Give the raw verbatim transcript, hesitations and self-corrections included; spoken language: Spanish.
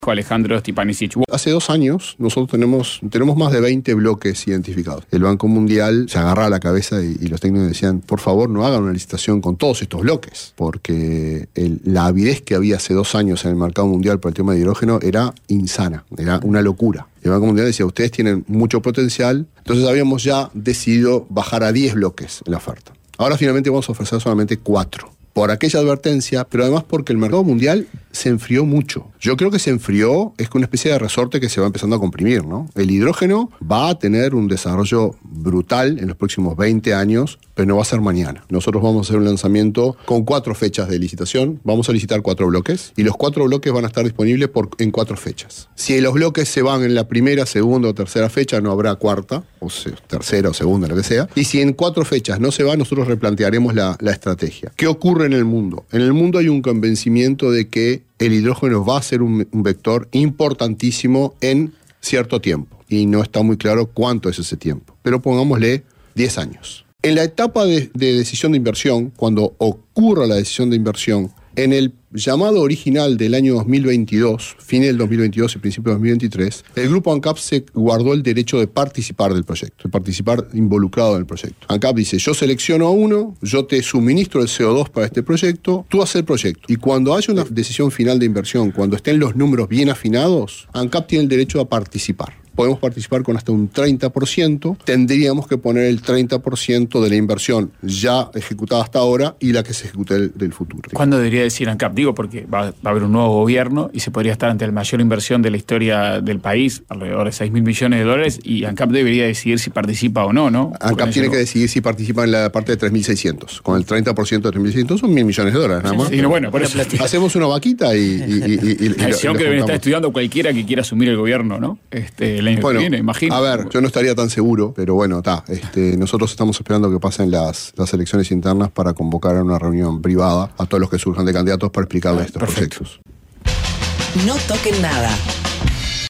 Alejandro Stipanisic. Hace dos años nosotros tenemos, tenemos más de veinte bloques identificados. El Banco Mundial se agarraba a la cabeza y, y los técnicos decían, por favor no hagan una licitación con todos estos bloques, porque el, la avidez que había hace dos años en el mercado mundial por el tema de hidrógeno era insana, era una locura. El Banco Mundial decía, ustedes tienen mucho potencial, entonces habíamos ya decidido bajar a diez bloques en la oferta. Ahora finalmente vamos a ofrecer solamente cuatro. Por aquella advertencia, pero además porque el mercado mundial se enfrió mucho. Yo creo que se enfrió, es una especie de resorte que se va empezando a comprimir, ¿no? El hidrógeno va a tener un desarrollo brutal en los próximos veinte años, pero no va a ser mañana. Nosotros vamos a hacer un lanzamiento con cuatro fechas de licitación, vamos a licitar cuatro bloques, y los cuatro bloques van a estar disponibles por, en cuatro fechas. Si los bloques se van en la primera, segunda o tercera fecha, no habrá cuarta, o sea, tercera o segunda, lo que sea. Y si en cuatro fechas no se va, nosotros replantearemos la, la estrategia. ¿Qué ocurre en el mundo? En el mundo hay un convencimiento de que el hidrógeno va a ser un, un vector importantísimo en cierto tiempo. Y no está muy claro cuánto es ese tiempo. Pero pongámosle diez años. En la etapa de, de decisión de inversión, cuando ocurra la decisión de inversión, en el llamado original del año dos mil veintidós, fin del dos mil veintidós y principio de dos mil veintitrés, el grupo ANCAP se guardó el derecho de participar del proyecto, de participar involucrado en el proyecto. ANCAP dice, yo selecciono a uno, yo te suministro el C O dos para este proyecto, tú haces el proyecto. Y cuando haya una decisión final de inversión, cuando estén los números bien afinados, ANCAP tiene el derecho a participar. Podemos participar con hasta un treinta por ciento, tendríamos que poner el treinta por ciento de la inversión ya ejecutada hasta ahora y la que se ejecute del, del futuro. ¿Cuándo debería decir ANCAP? Digo, porque va, va a haber un nuevo gobierno y se podría estar ante la mayor inversión de la historia del país, alrededor de seis mil millones de dólares, y ANCAP debería decidir si participa o no, ¿no? ANCAP tiene que decidir si participa en la parte de tres mil seiscientos. Con el treinta por ciento de tres mil seiscientos son mil millones de dólares, nada más. Sí, no, bueno, por eso. Hacemos una vaquita y... y, y, y, y la decisión que debe estar estudiando cualquiera que quiera asumir el gobierno, ¿no? Este, el año bueno, que viene, imagino. A ver, yo no estaría tan seguro, pero bueno, está. Este, nosotros estamos esperando que pasen las, las elecciones internas para convocar a una reunión privada a todos los que surjan de candidatos para explicarles estos Perfecto. proyectos. No toquen nada.